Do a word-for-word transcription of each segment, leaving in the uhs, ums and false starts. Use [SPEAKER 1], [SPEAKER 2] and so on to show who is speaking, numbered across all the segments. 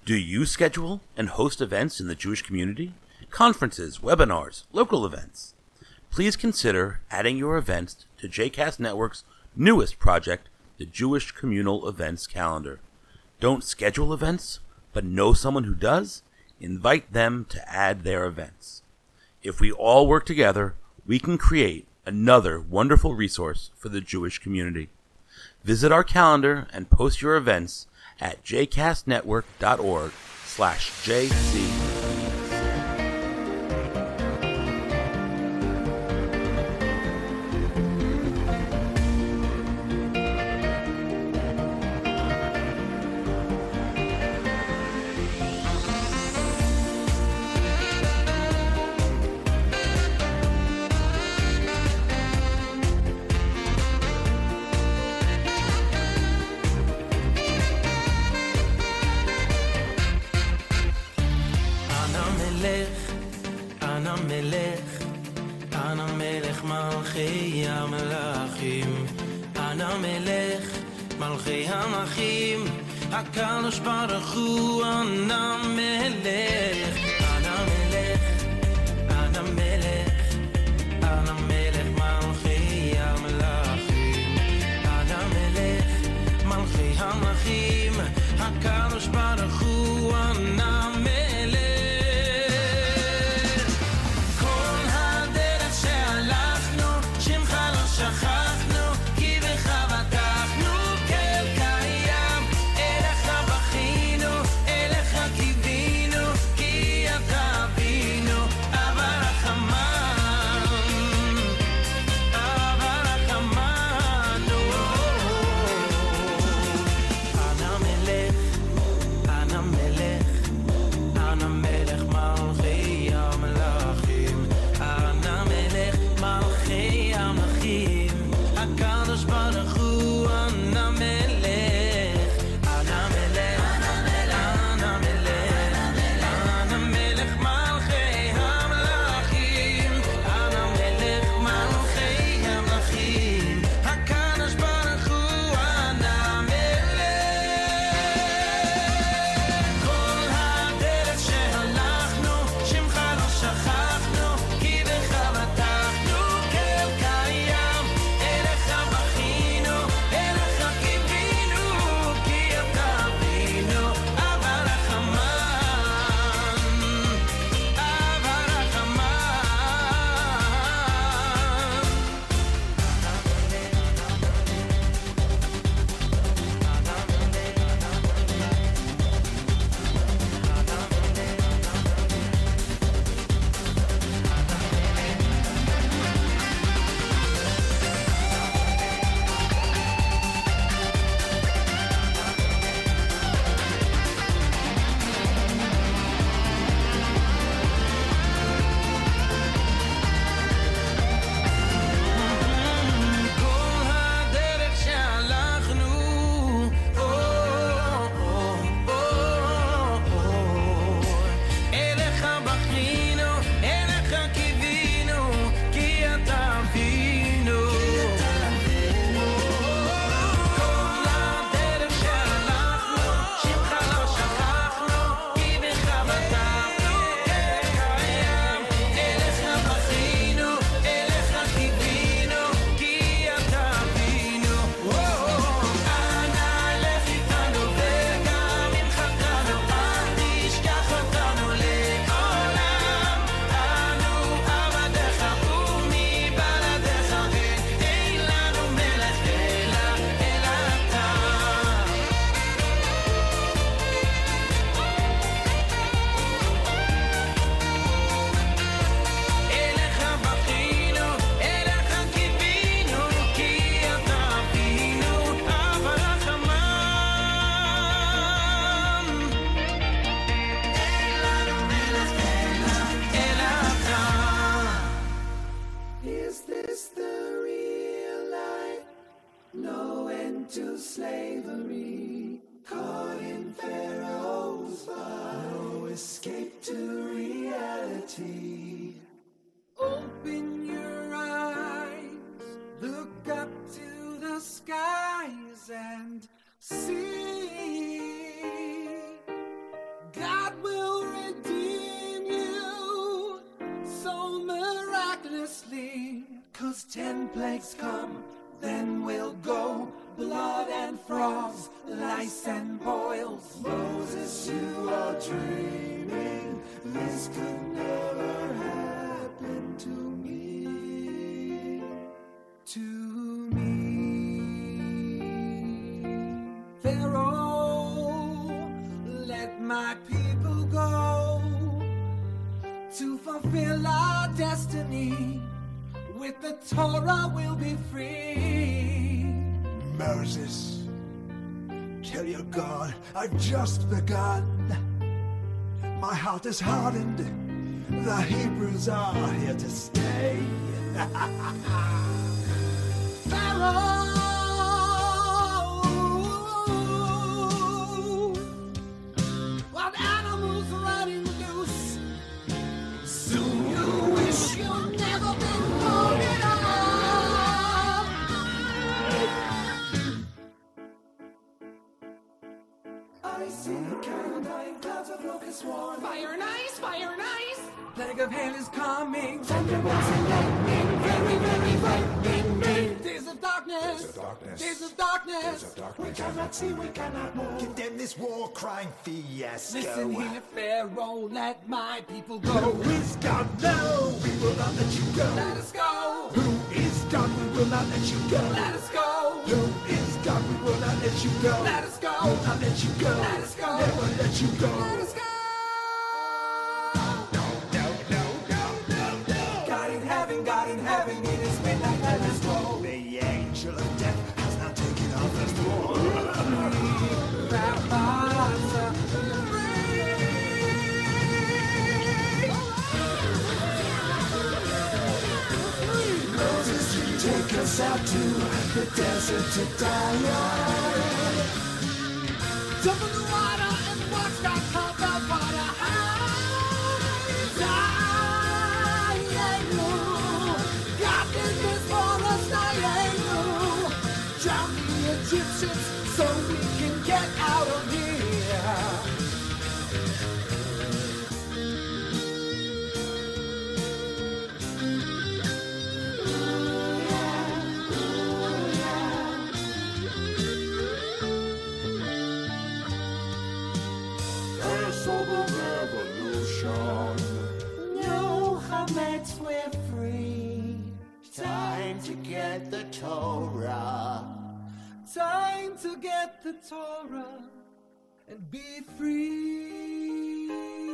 [SPEAKER 1] Do you schedule and host events in the Jewish community? Conferences, webinars, local events? Please consider adding your events to J CAST Network's newest project, the Jewish Communal Events Calendar. Don't schedule events, but know someone who does? Invite them to add their events. If we all work together, we can create another wonderful resource for the Jewish community. Visit our calendar and post your events at jcastnetwork.org slash JC.
[SPEAKER 2] הקדוש ברוך הוא אנא מלך אנא מלך אנא מלך אנא מלך מלכי המלכים אנא מלך מלכי המלכים הקדוש ברוך הוא אנא מלך כל הדרך שהלכנו שמך לא שכחנו כי בך בטחנו כל קיים אליך בכינו אליך קיווינו כי
[SPEAKER 3] 'Cause ten plagues come, then we'll go. Blood and frogs, lice and boils. Moses, you are dreaming. This could never happen to me. To me. Pharaoh, let my people go to fulfill our destiny. With the Torah we'll be free.
[SPEAKER 4] Moses, tell your God I've just begun. My heart is hardened. The Hebrews are here to stay.
[SPEAKER 3] Pharaoh, wild animals running loose. Soon you wish you'd never been born at all. I see candlelight clouds of locust swarm. Fire and ice, fire and ice. Plague of hail is coming. Thunderbolts and lightning, very, very frightening me. Days of darkness,
[SPEAKER 4] Days of darkness,
[SPEAKER 3] days of darkness.
[SPEAKER 4] Days of darkness. We cannot see, we cannot move. Condemn this war crime fiasco.
[SPEAKER 3] Listen here, Pharaoh, let my people go.
[SPEAKER 4] Who is God? No, we will not let you go.
[SPEAKER 3] Let us go.
[SPEAKER 4] Who is God? We will not let you go.
[SPEAKER 3] Let us go.
[SPEAKER 4] Who is God? We will not let you go.
[SPEAKER 3] Let us go.
[SPEAKER 4] Will not let you go.
[SPEAKER 3] Let us go.
[SPEAKER 4] Never let you go.
[SPEAKER 3] Let us go.
[SPEAKER 4] No, no, no, no, no, no.
[SPEAKER 3] God in heaven, God in heaven, it is midnight, let us go.
[SPEAKER 4] The angel of death has now taken our first war. Moses, take us out to the desert to die. Jump in the water and watch God come out water. God did this for us, I know. Drown the Egyptians so we can get out of here.
[SPEAKER 3] No Hametz, we're free. Time to get the Torah. Time to get the Torah and be free.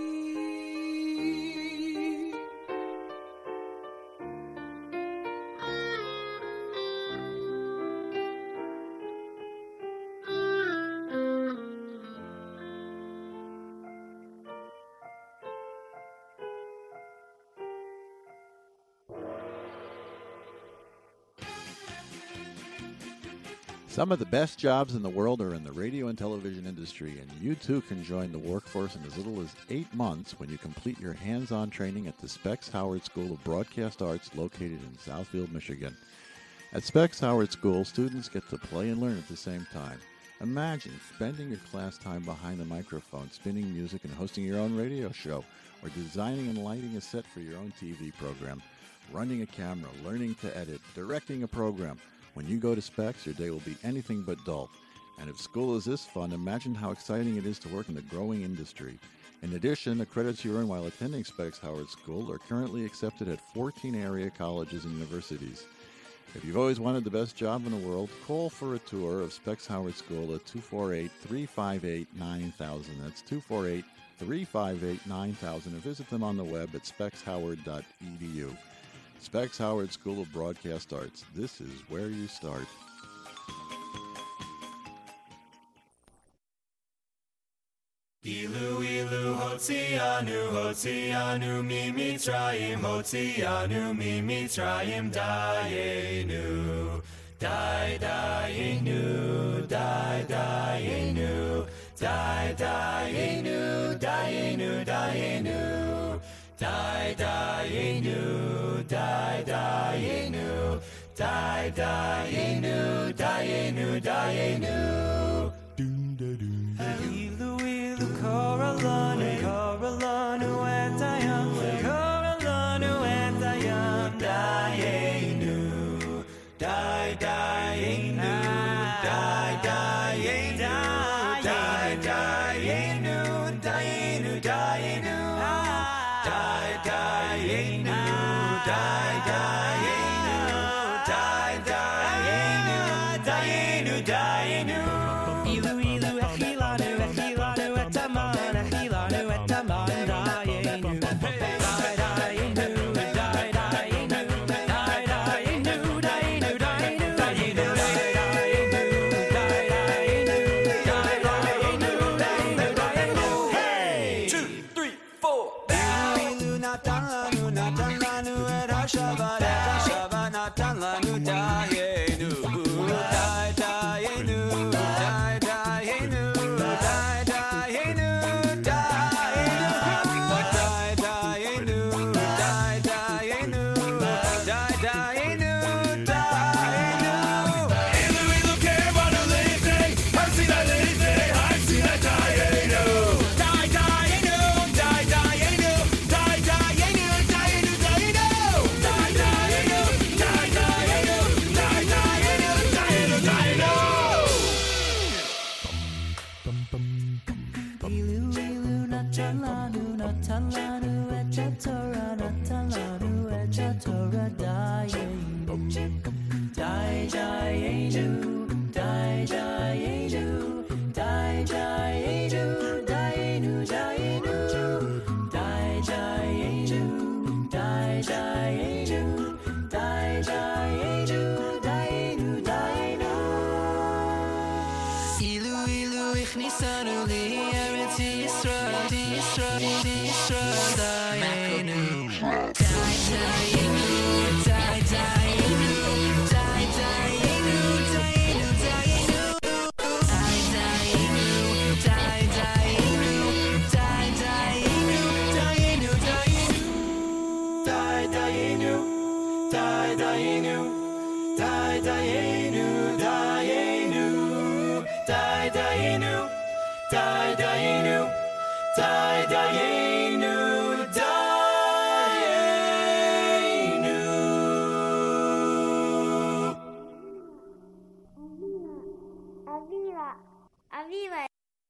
[SPEAKER 5] Some of the best jobs in the world are in the radio and television industry, and you too can join the workforce in as little as eight months when you complete your hands-on training at the Specs Howard School of Broadcast Arts located in Southfield, Michigan. At Specs Howard School, students get to play and learn at the same time. Imagine spending your class time behind the microphone, spinning music and hosting your own radio show, or designing and lighting a set for your own T V program, running a camera, learning to edit, directing a program. When you go to Specs, your day will be anything but dull. And if school is this fun, imagine how exciting it is to work in the growing industry. In addition, the credits you earn while attending Specs Howard School are currently accepted at fourteen area colleges and universities. If you've always wanted the best job in the world, call for a tour of Specs Howard School at two four eight, three five eight, nine thousand. That's two four eight, three five eight, nine thousand. And visit them on the web at specs howard dot e d u. Specs Howard School of Broadcast Arts. This is where you start.
[SPEAKER 2] Ilu ilu hotzianu hotzianu mi mitzrayim hotzianu mi mitzrayim dayenu day dayenu day dayenu day dayenu dayenu dayenu day dayenu day dayenu day dayenu dayenu dayenu dun dun dun. Coralanu, Coralanu, Etayam, Coralanu, Etayam, Dayenu.
[SPEAKER 3] Natalanu, Natalanu, et Torah, Natalanu, et Torah, Dayenu, Day, Dayenu, Day, Dayenu, Day, Dayenu, Dayenu, Dayenu, Day, Dayenu, Day, Dayenu, Day, Dayenu, Dayenu, Dayenu. Ilu, Ilu, Ichnisanu li Eretz Yisrael, Yisrael, Yisrael, Dayenu, Day, Dayenu, Day, Dayenu, Day, Dayenu, Dayenu, Dayenu, Day, Dayenu, Day, Dayenu, Day, Dayenu, Dayenu, Dayenu,
[SPEAKER 2] Day, Dayenu, Day, Dayenu, Day, Dayenu, Dayenu, Day, Dayenu, Day, Dayenu, Day, Dayenu, Dayenu.
[SPEAKER 6] Aviva, Aviva.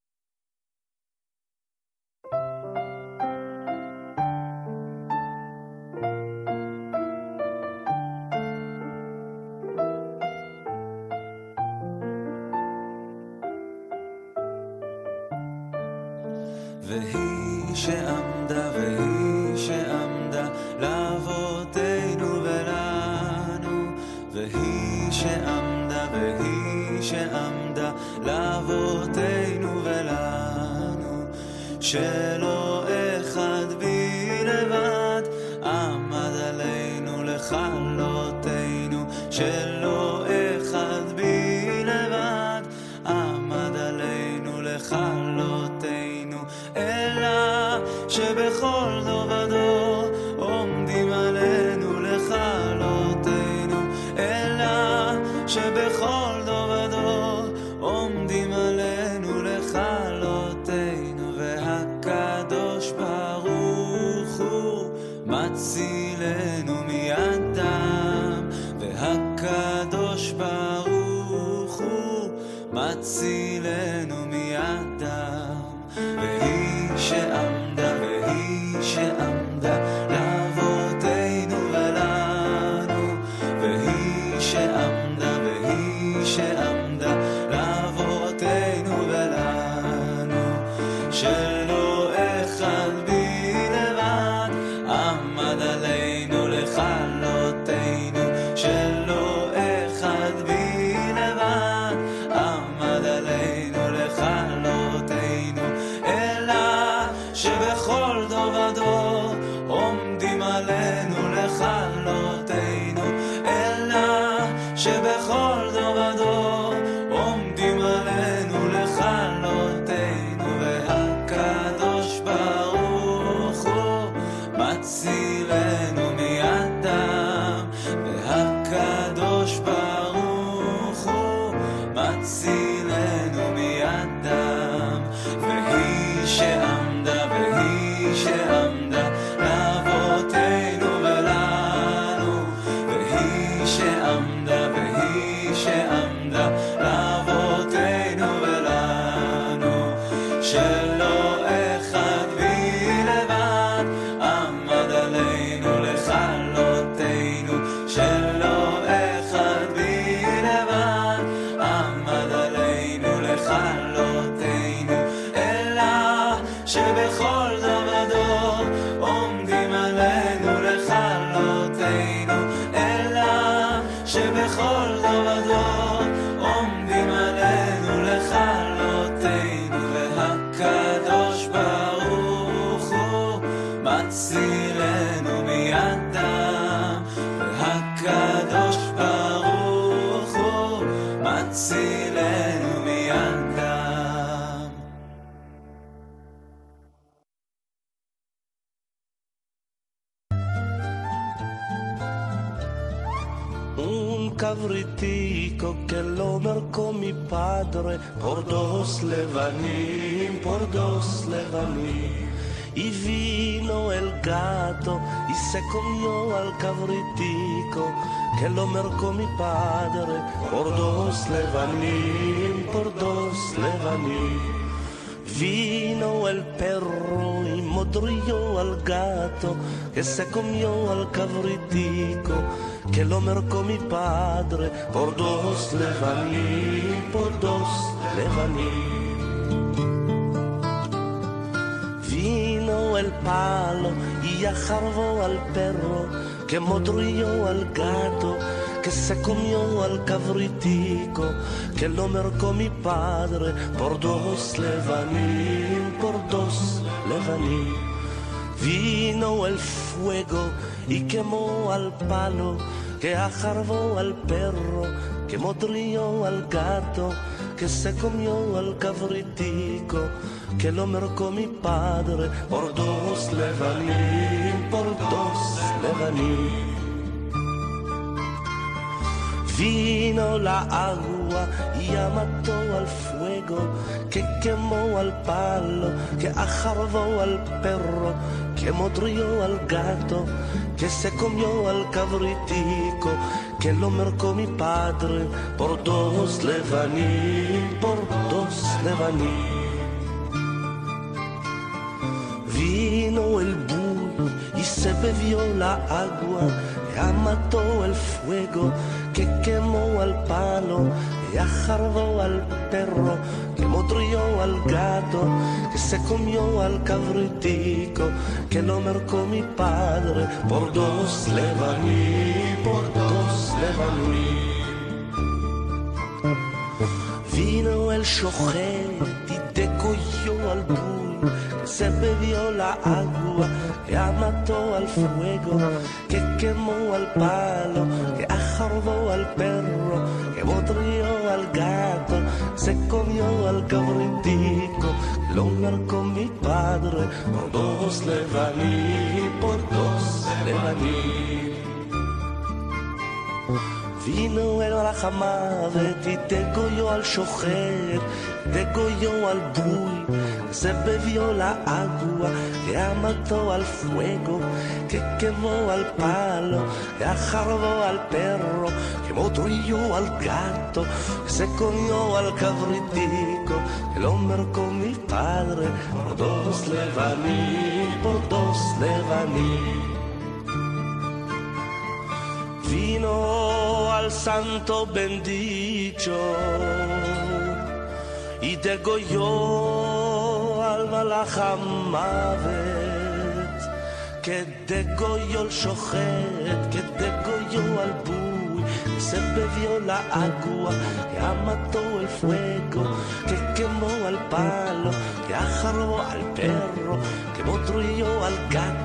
[SPEAKER 2] והיא שעמדה, והיא שעמדה לאבותינו ולנו, והיא שעמדה, והיא שעמדה לאבותינו ולנו, שלא אחד בלבד עמד עלינו לכלותנו, שלא אחד בלבד עמד עלינו לכלותנו, אלא שבכל דור ודור עומדים עלינו לכלותנו, אלא שבכל דור ודור עומדים עלינו לכלותנו, והקדוש ברוך הוא מצילנו מידם, והקדוש ברוך הוא מצילנו מידם. והיא שעמדה, והיא שעמדה לאבותינו ולנו, והיא שעמדה, והיא שעמדה לאבותינו ולנו, שלא אחד בלבד עמד עלינו לכלותנו, שלא אחד בלבד עמד עלינו לכלותנו, שבכל דור ודור עומדים עלינו לכלותנו, אלא שבכל דור ודור עומדים עלינו לכלותנו, והקדוש ברוך הוא מצילנו מידם, והקדוש ברוך הוא מצילנו מידם. והיא שעמדה, והיא שעמדה לאבותינו ולנו, והיא שעמדה, והיא שעמדה לאבותינו ולנו, שלא אחד בלבד עמד עלינו לכלותנו, שלא אחד בלבד עמד עלינו לכלותנו, אלא שבכל דור ודור עומדים עלינו לכלותנו, אלא שבכל דור ודור עומדים עלינו לכלותנו, והקדוש ברוך הוא מצילנו מידם, והקדוש ברוך הוא מצילנו מידם.
[SPEAKER 7] Un cavritico che lo merco mi padre, por dos levanim, por dos levanim. Y vino el gato y se comió al cavritico que lo mercó mi padre, por dos levanim, por dos levanim. Vino el perro modrió al gato que se comió al cabritico que lo mercó mi padre por dos levaní, por dos levaní. Vino el palo y ajarbó al perro que modrió al gato que se comió al cabritico que lo mercó mi padre por dos levaní, por dos levaní. Vino el fuego y quemó al palo que ajarbó al perro que modrió al gato que se comió al cabritico que lo mercó mi padre por dos levaní, por dos levaní. Vino la agua y ya mató al fuego que quemó al palo, que ajarbó al perro, que modrió al gato, que se comió al cabritico, que lo mercó mi padre por dos levaní, por dos levaní. Vino el bull y se bebió la agua, ya mató el fuego que quemó al palo, que ajarbó al perro, que modrió al gato, que se comió al cabritico, que lo mercó mi padre por dos levaní, por dos levaní. Vino el shochet y degolló al bull, que se bebió la agua, que mató al fuego, que quemó al palo, que ajarbó al perro, que modrió al gato, se comió al cabritico, lo marcó mi padre por dos levaní, por dos levaní. Vino el Rahamadeh y degolló al shochet, degolló al bull, se bebió la agua, que mató al fuego, que quemó al palo, que ajarbó al perro, que modrió al gato, que se comió al cabritico, que lo mercó mi padre por dos levaní, por dos levaní. Vino al santo bendito y degolló al Malach HaMavet, que degolló el shochet, que degolló al bull, que se bebió la agua, que mató el fuego, que quemó al palo, que ajarbó al perro, que modrió al gato.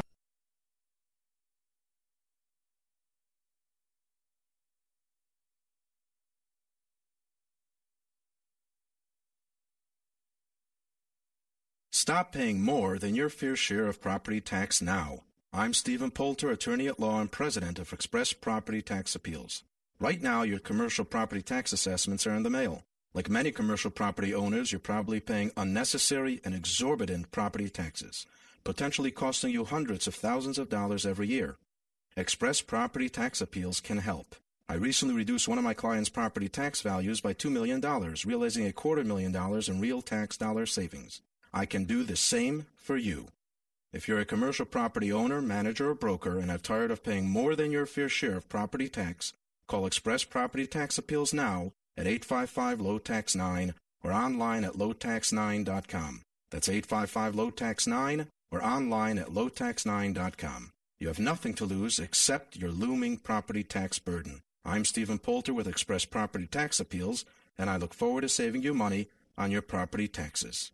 [SPEAKER 6] Stop paying more than your fair share of property tax now. I'm Stephen Poulter, attorney at law and president of Express Property Tax Appeals. Right now, your commercial property tax assessments are in the mail. Like many commercial property owners, you're probably paying unnecessary and exorbitant property taxes, potentially costing you hundreds of thousands of dollars every year. Express Property Tax Appeals can help. I recently reduced one of my clients' property tax values by two million dollars, realizing a quarter million dollars in real tax dollar savings. I can do the same for you. If you're a commercial property owner, manager, or broker and are tired of paying more than your fair share of property tax, call Express Property Tax Appeals now at eight five five, L O T A X nine or online at low tax nine dot com. That's eight five five, L O T A X nine or online at low tax nine dot com. You have nothing to lose except your looming property tax burden. I'm Stephen Poulter with Express Property Tax Appeals, and I look forward to saving you money on your property taxes.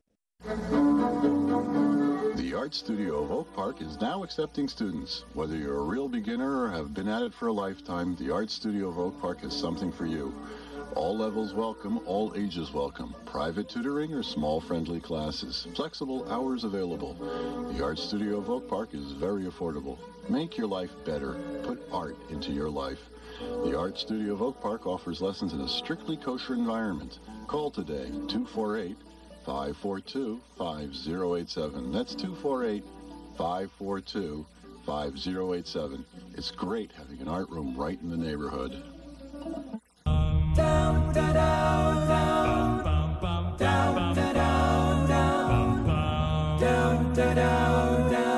[SPEAKER 8] The Art Studio of Oak Park is now accepting students. Whether you're a real beginner or have been at it for a lifetime, the Art Studio of Oak Park has something for you. All levels welcome, all ages welcome. Private tutoring or small friendly classes. Flexible hours available. The Art Studio of Oak Park is very affordable. Make your life better. Put art into your life. The Art Studio of Oak Park offers lessons in a strictly kosher environment. Call today, two four eight, five four two, five zero eight seven. That's two four eight, five four two, five zero eight seven. It's great having an art room right in the neighborhood.
[SPEAKER 3] Down, down, down, down, down, down, down, down, down, down, down.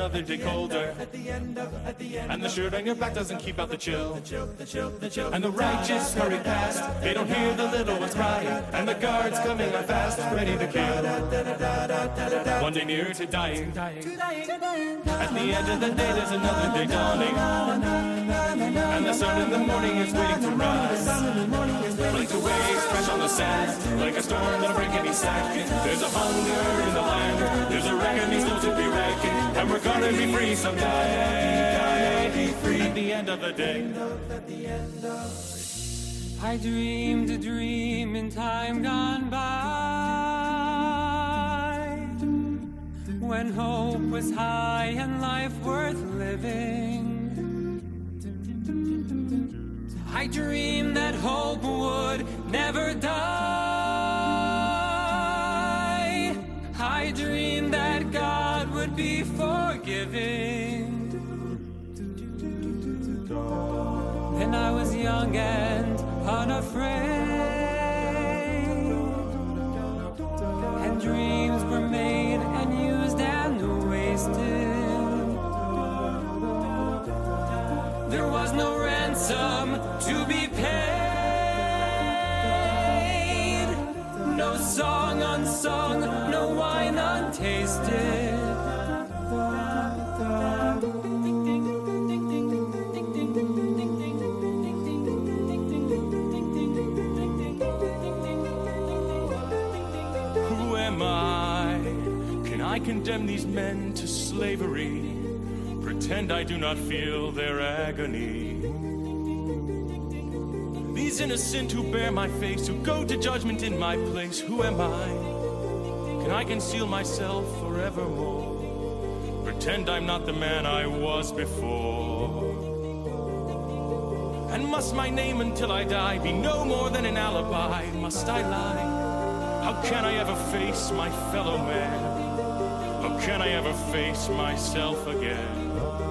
[SPEAKER 9] another day colder. And the shirt on your back doesn't keep out the chill. And the righteous hurry past, they don't hear the little ones crying. And the guards coming on fast, ready to kill. One day nearer to dying. At the end of the day there's another day dawning. And the sun in the morning is waiting to rise. Like the waves crash on the sand, like a storm that'll break any sack. There's a hunger in the land, there's a reckoning still to be reckoned. And we're gonna be free someday. Be free at the end of the day.
[SPEAKER 3] I dreamed a dream in time gone by, when hope was high and life worth living. I dreamed that hope would never die. I dreamed that God would be forgiving. And I was young and unafraid, and dreams were made and used and wasted. There was no ransom to be paid, no song unsung, no wine untasted.
[SPEAKER 9] I condemn these men to slavery, pretend I do not feel their agony. These innocent who bear my face, who go to judgment in my place, who am I? Can I conceal myself forevermore? Pretend I'm not the man I was before. And must my name until I die be no more than an alibi? Must I lie? How can I ever face my fellow man? How can I ever face myself again?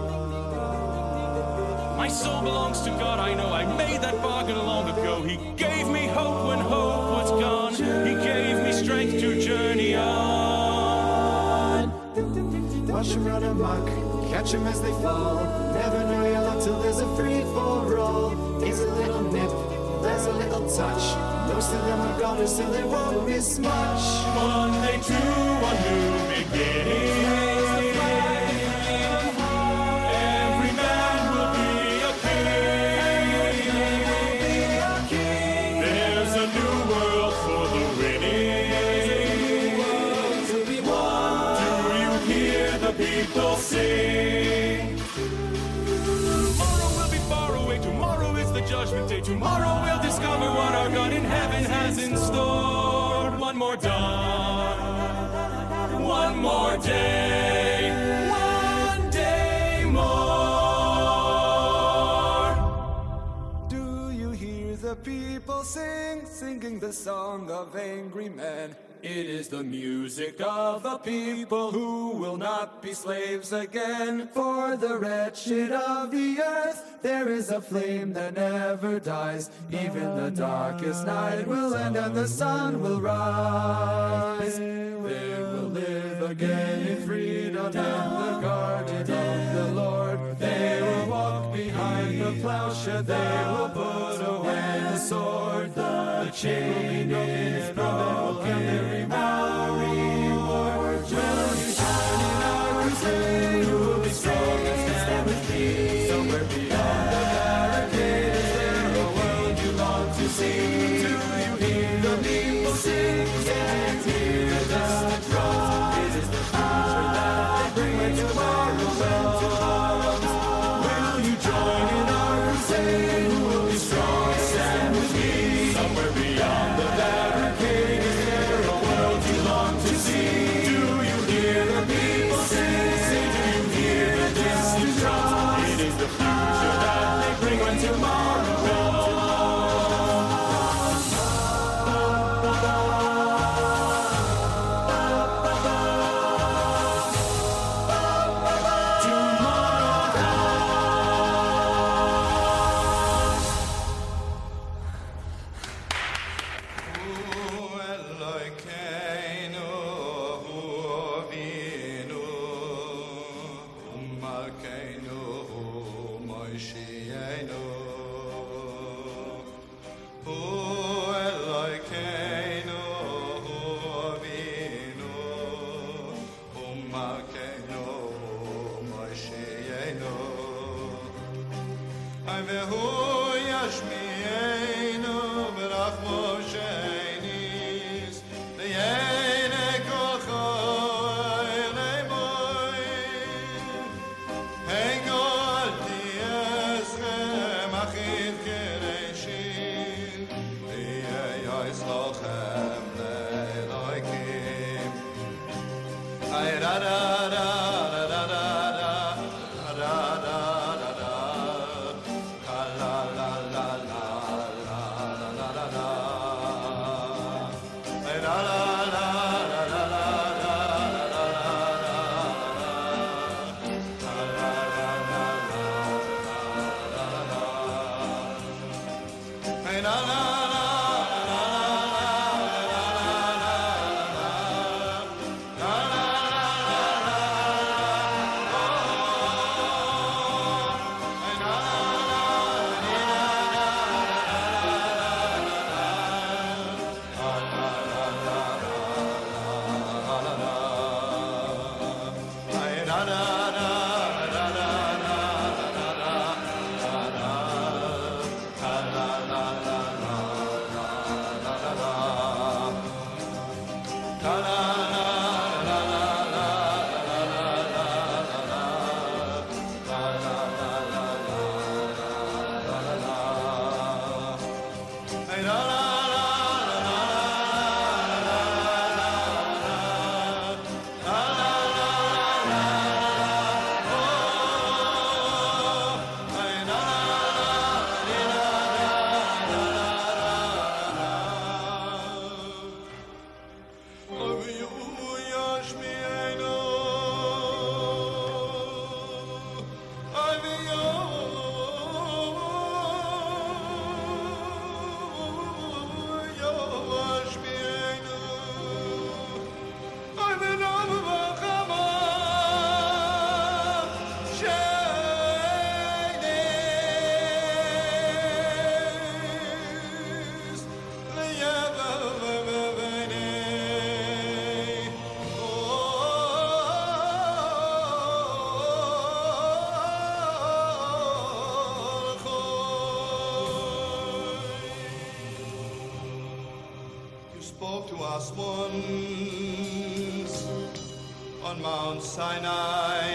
[SPEAKER 9] My soul belongs to God, I know. I made that bargain long ago. He gave me hope when hope was gone. He gave me strength to journey on.
[SPEAKER 4] Watch them run amok, catch them as they fall. Never know your luck till there's a free-for-all. Here's a little nip, there's a little touch. Most of them are gone, so they won't miss much.
[SPEAKER 9] One day to a new beginning. Every man will be a king. There's a new world for the winning. Do you hear the people sing? Tomorrow will be far away. Tomorrow is the judgment day. Tomorrow we'll discover what our God in heaven has in store. One more dawn, one more day, one day more.
[SPEAKER 2] Do you hear the people sing, singing the song of angry men? It is the music of the people who will not be slaves again. For the wretched of the earth, there is a flame that never dies. Even the darkest night will end and the sun will rise. They will live again in freedom in the garden of the Lord. They will walk behind the plowshare. They will put away the sword. The chain will be broken from them will come their reward. Will you join in our crusade? Who will be strong and stand with me? Somewhere beyond the barricade, is there a world you long to see? Do you hear the people sing? Stand here and just drums. It is the future that they bring when tomorrow comes. Will you join in our crusade? Who will be
[SPEAKER 10] spoke to us once on Mount Sinai,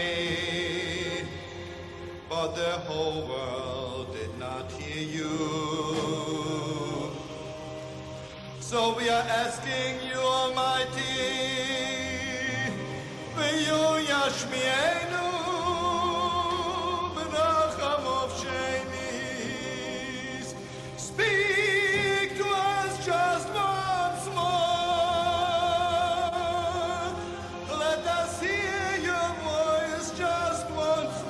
[SPEAKER 10] but the whole world did not hear you. So we are asking you, Almighty, will you yashmienu b'nacham of shemis, speak to us just once more. Let us hear your voice just once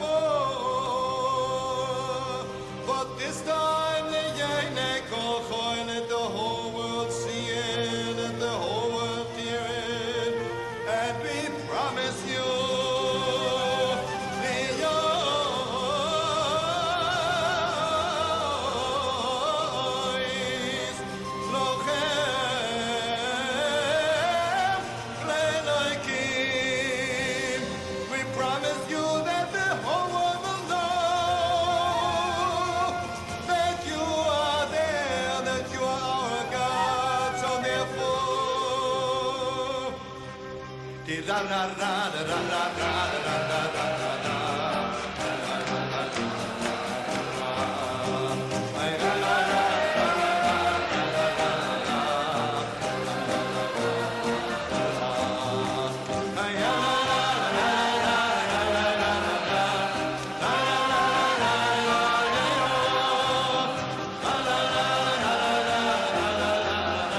[SPEAKER 10] more. But this time, the Yene Kol Choy, let the whole world see it, let the whole world hear it, and we promise you. La la la la la la la la la la.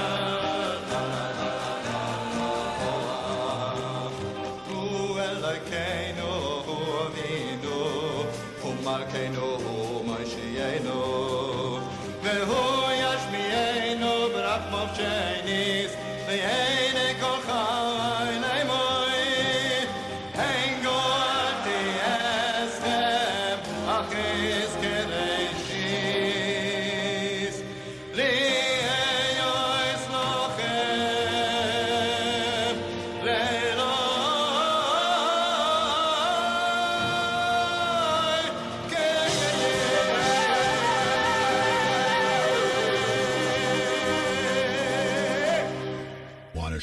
[SPEAKER 10] Like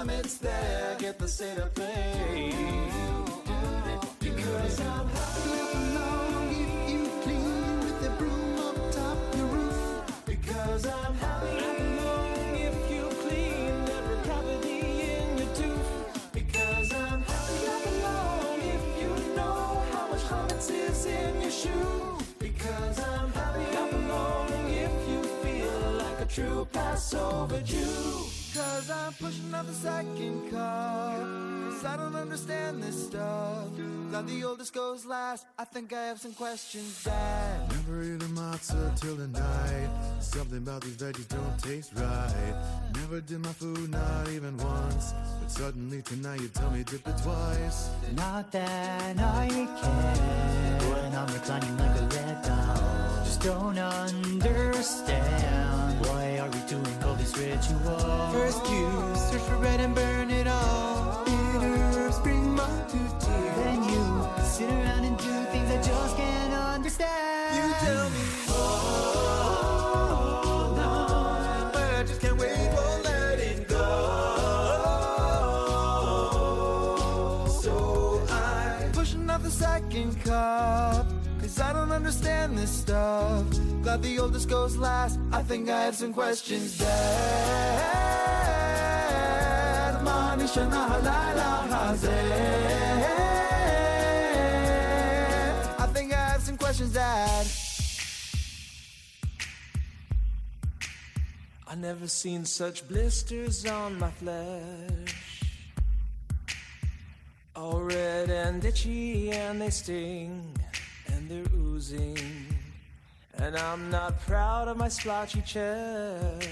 [SPEAKER 3] time it's there, get the state of play. Because I'm happy. Clap along if you clean with the broom up top your roof. Because I'm happy. Clap along if you clean every cavity in your tooth. Because I'm happy. Clap along if you know how much chametz is in your shoe. Because I'm happy. Clap along if you feel like a true Passover Jew. Cause I'm pushing out the second cup. Cause I don't understand this stuff. Glad the oldest goes last. I think I have some questions, Dad.
[SPEAKER 11] Never eat a matzah till the night. Something about these veggies don't taste right. Never did my food, not even once. But suddenly tonight you tell me dip it twice.
[SPEAKER 12] Not that I care when I'm reclining like a letdown. Just don't understand why are we doing all these rituals.
[SPEAKER 3] First you search for bread and burn it all. Bitter spring mud to tears.
[SPEAKER 12] Then you sit around and do things I just can't understand.
[SPEAKER 3] You tell me hold on, but I just can't wait, won't let it go. So I'm pushing out the second cup. Cause I don't understand this stuff. Glad the oldest goes last. I think I have some questions, Dad. Ma nishana halayla hazeh. I think I have some questions, Dad.
[SPEAKER 7] I never seen such blisters on my flesh. All red and itchy and they sting. And they're oozing, and I'm not proud of my splotchy chest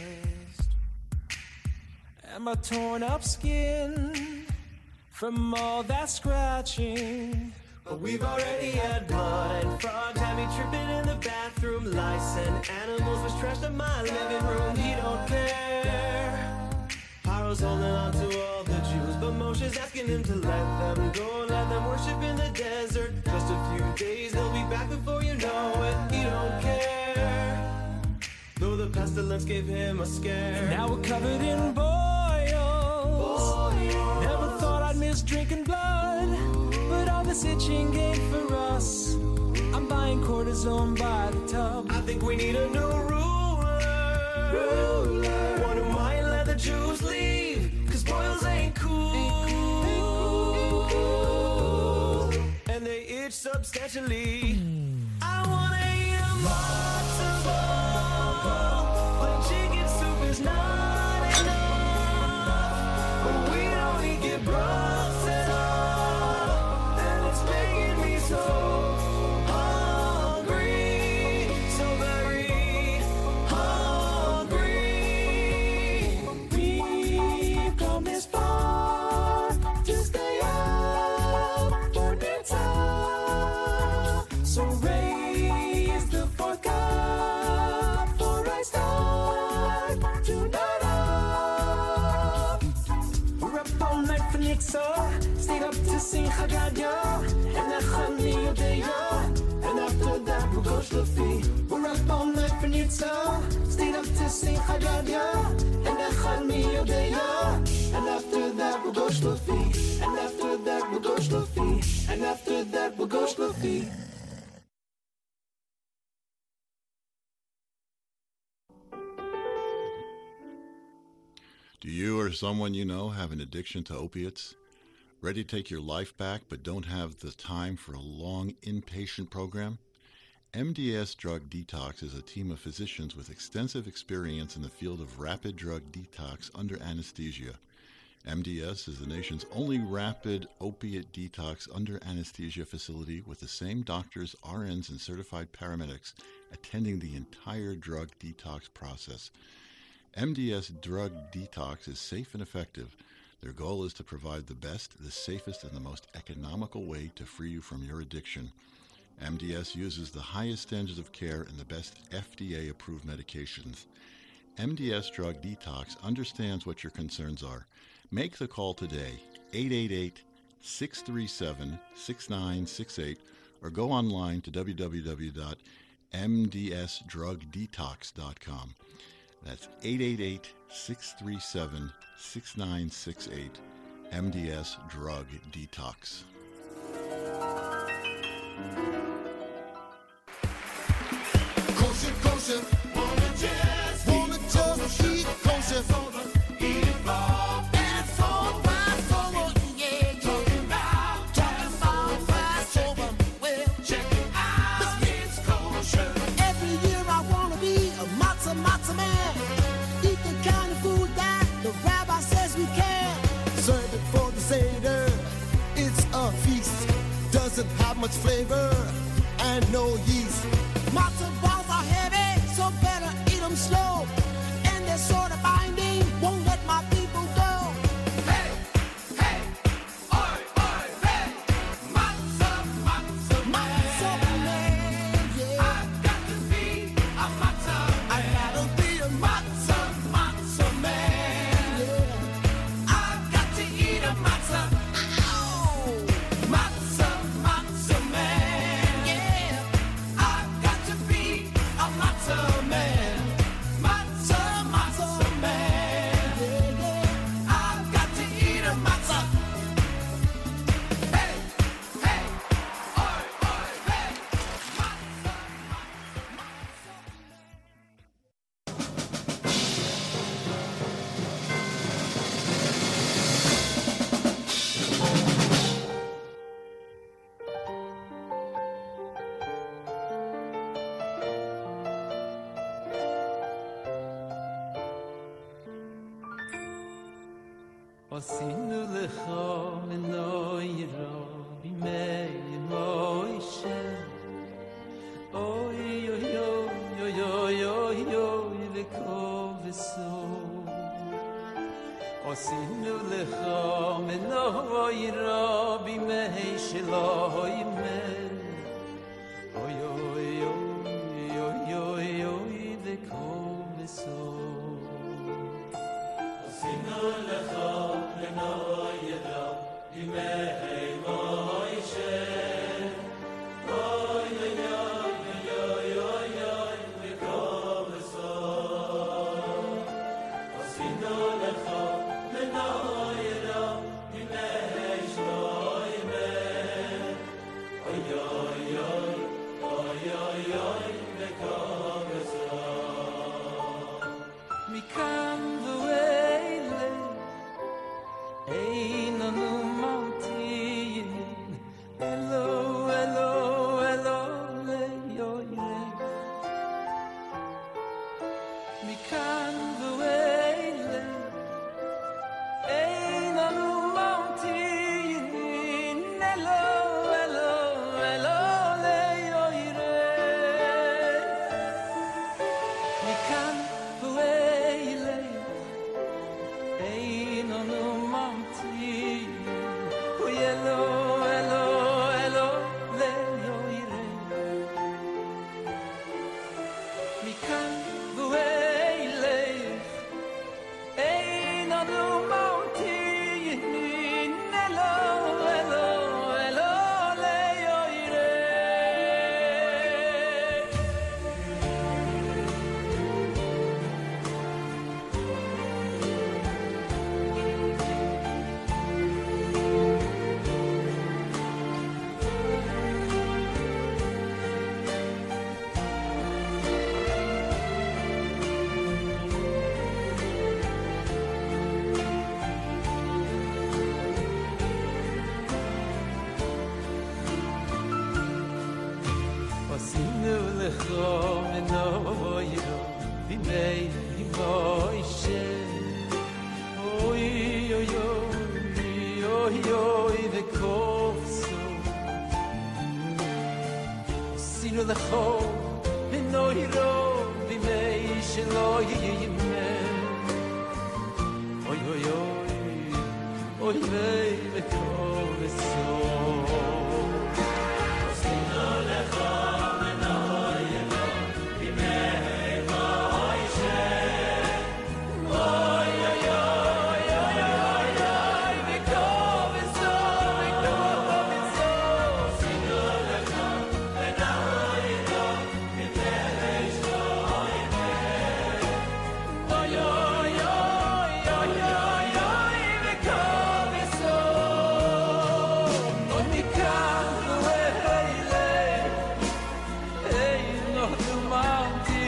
[SPEAKER 7] and my torn up skin from all that scratching.
[SPEAKER 3] But we've already had blood and frogs had me tripping in the bathroom. Lice and animals was trashed in my living room. He don't care. Pyro's holding on to all the Jews, but Moshe's asking him to let them go. Let them worship in the desert. Just a few days, they'll be back before you know it. He don't care, though the pestilence gave him a scare.
[SPEAKER 7] Now we're covered in boils.
[SPEAKER 3] Boils.
[SPEAKER 7] Never thought I'd miss drinking blood, but all this itching ain't for us. I'm buying cortisone by the tub.
[SPEAKER 3] I think we need a new ruler, ruler. One who might let the Jews leave, cause boils ain't cool, ain't cool. And they itch substantially. I wanna eat a matzo ball, but chicken soup is not enough. But we don't eat get broths at all, and it's making me so hungry, so very hungry. We've come this far to stay up for Mitzvah. So raise the fourth cup for I start tonight up.
[SPEAKER 7] We're up all night for Nitzah, stayed up to sing Chagadia, and Echani Yodeya, and after that we'll go Shlofi. We're up all night for Nitzah, stayed up to sing Chagadia, and Echani Yodeya, and after that we'll go Shlofi, and after that we'll go Shlofi, and after that we'll go Shlofi.
[SPEAKER 5] Do you or someone you know have an addiction to opiates? Ready to take your life back but don't have the time for a long inpatient program? M D S Drug Detox is a team of physicians with extensive experience in the field of rapid drug detox under anesthesia. M D S is the nation's only rapid opiate detox under anesthesia facility with the same doctors, R Ns, and certified paramedics attending the entire drug detox process. M D S Drug Detox is safe and effective. Their goal is to provide the best, the safest, and the most economical way to free you from your addiction. M D S uses the highest standards of care and the best F D A-approved medications. M D S Drug Detox understands what your concerns are. Make the call today, eight eight eight, six three seven, six nine six eight, or go online to w w w dot m d s drug detox dot com. That's eight eight eight, six three seven, six nine six eight, M D S Drug Detox.
[SPEAKER 3] Kosher, kosher, wanna just wanna just eat kosher. Eat it for, eat it for, fast forward, yeah, talking about, talking about fast over. Well, check it out, it's kosher. Every year I wanna be a matzah, matzah man. Eat the kind of food that the rabbi says we can. Serve it for the Seder, it's a feast. Doesn't have much flavor and no yeast. Matzah balls are heavy, so better eat them slow. And they're sort of binding, won't let my people go. Hey, hey, oi, oi, hey. Matzah, matzah man. Matzah man, yeah. I've got to be a matzah man. I've got to be a matzah, matzah man, yeah. I've got to eat a matzah. Ow. Matzah, matzah man, yeah. I've got to be a matzah man. Matzah, matzah man, yeah, yeah. I've got to eat a matzah. Hey, hey, oi, oi, hey. Matzah,
[SPEAKER 13] עשינו לך מנוי רב בימי מוישה אוי אוי אוי אוי אוי אוי וכובסו עשינו לך מנוי רב בימי שלא ימי אוי אוי אוי אוי אוי אוי וכובסו עשינו לך מנוי רב בימי מוישה אוי אוי אוי אוי אוי אוי וכובסו עשינו לך מנוי רב בימי שלא ימי אוי אוי אוי אוי אוי אוי וכובסו מכאן ואלה אין לנו ממתין אלו אלו אלו ליוירי מכאן ואלה אין לנו ממתין אלו אלו אלו ליוירי מכאן ואלה אין לנו ממתין אוי אלו אלו אלו ליוירי מכאן ואלה אין לנו ממתין אלו אלו אלו ליוירי עשינו לך מנוי רב בימי מוישה אוי אוי אוי אוי אוי וכובסו עשינו לך מנוי רב בימי שלא ימי אוי אוי אוי אוי אוי וכובסו עשינו לך מנוי רב בימי מוישה אוי אוי אוי אוי אוי אוי וכובסו וכובסו עשינו לך מנוי רב בימי שלא ימי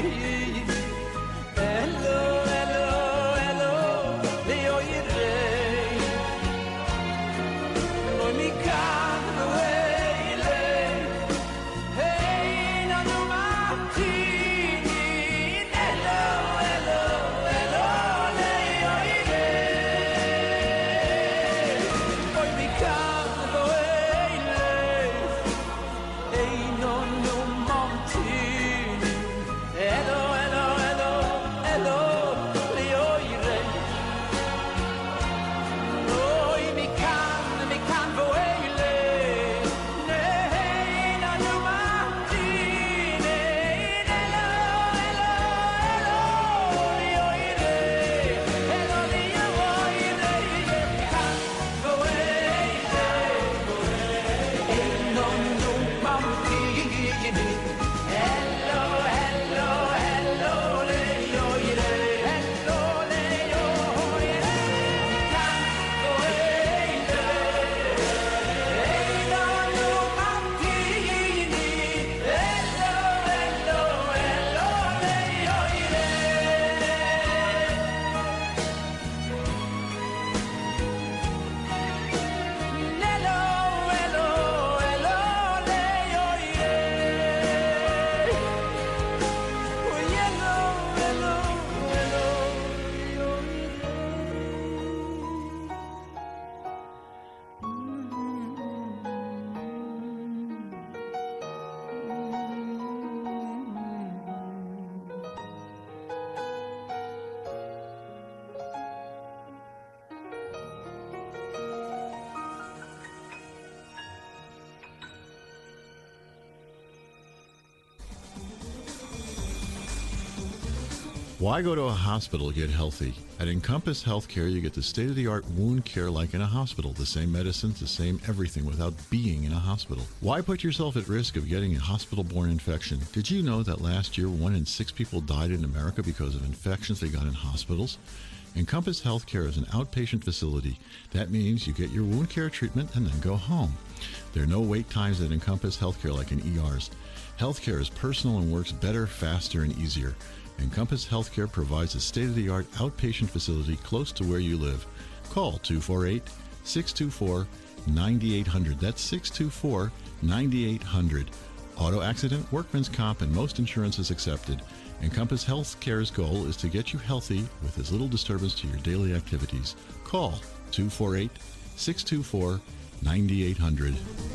[SPEAKER 5] Why go to a hospital to get healthy? At Encompass Healthcare, you get the state-of-the-art wound care like in a hospital. The same medicines, the same everything without being in a hospital. Why put yourself at risk of getting a hospital-borne infection? Did you know that last year one in six people died in America because of infections they got in hospitals? Encompass Healthcare is an outpatient facility. That means you get your wound care treatment and then go home. There are no wait times at Encompass Healthcare like in E Rs. Healthcare is personal and works better, faster, and easier. Encompass Healthcare provides a state-of-the-art outpatient facility close to where you live. Call two four eight, six two four, nine eight hundred. That's six two four, nine eight hundred. Auto accident, workman's comp, and most insurance is accepted. Encompass Healthcare's goal is to get you healthy with as little disturbance to your daily activities. Call two four eight, six two four, nine eight hundred.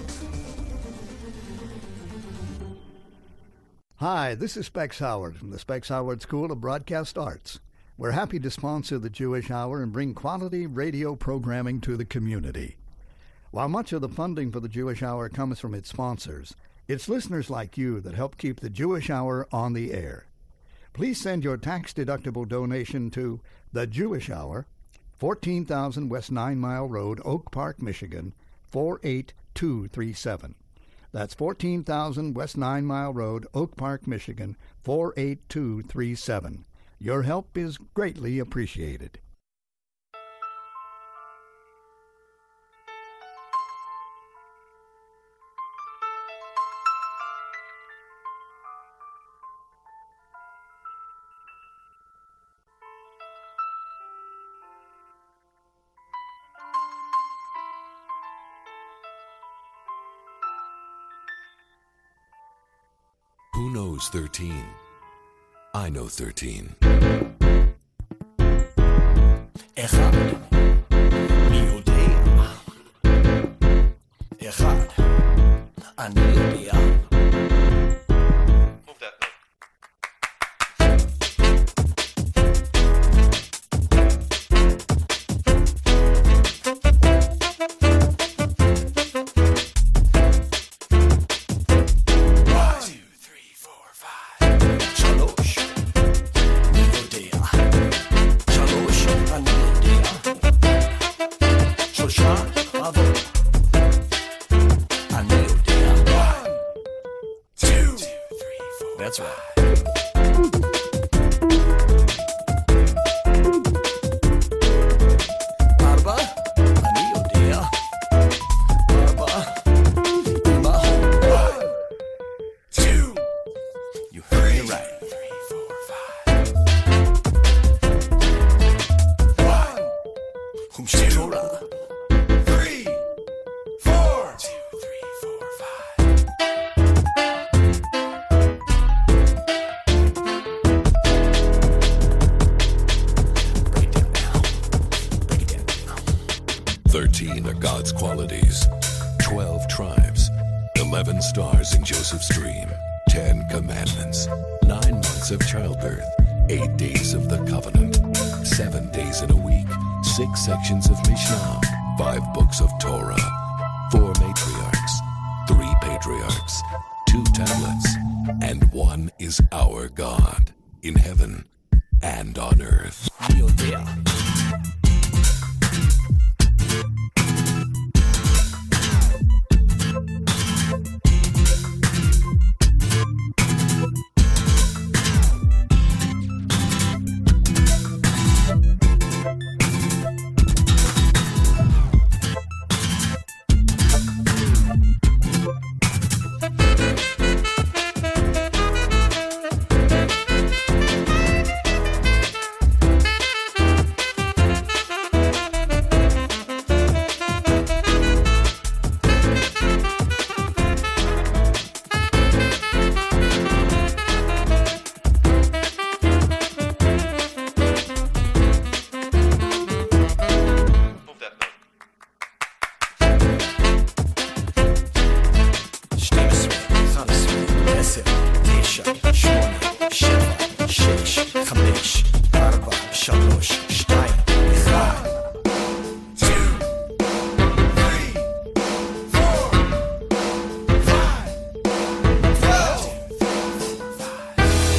[SPEAKER 14] Hi, this is Specs Howard from the Specs Howard School of Broadcast Arts. We're happy to sponsor the Jewish Hour and bring quality radio programming to the community. While much of the funding for the Jewish Hour comes from its sponsors, it's listeners like you that help keep the Jewish Hour on the air. Please send your tax-deductible donation to The Jewish Hour, fourteen thousand West Nine Mile Road, Oak Park, Michigan, four eight two three seven. That's fourteen thousand West Nine Mile Road, Oak Park, Michigan, four eight two three seven. Your help is greatly appreciated.
[SPEAKER 15] Who knows thirteen? I know thirteen.
[SPEAKER 16] אחד, מי יודע? אחד, אני יודע. That's right. ארבע, אני יודע. ארבע, אמא. One, two. You heard me right. Three, four.
[SPEAKER 15] thirteen are God's qualities, twelve tribes, eleven stars in Joseph's dream, ten commandments, nine months of childbirth, eight days of the covenant, seven days in a week, six sections of Mishnah, five books of Torah, four matriarchs, three patriarchs, two tablets, and one is our God in heaven and on earth.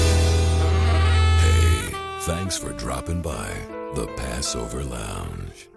[SPEAKER 15] Thanks for dropping by the Passover Lounge.